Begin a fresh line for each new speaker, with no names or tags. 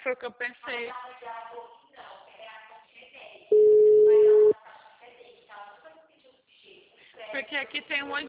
Foi o que eu pensei. Porque aqui tem um monte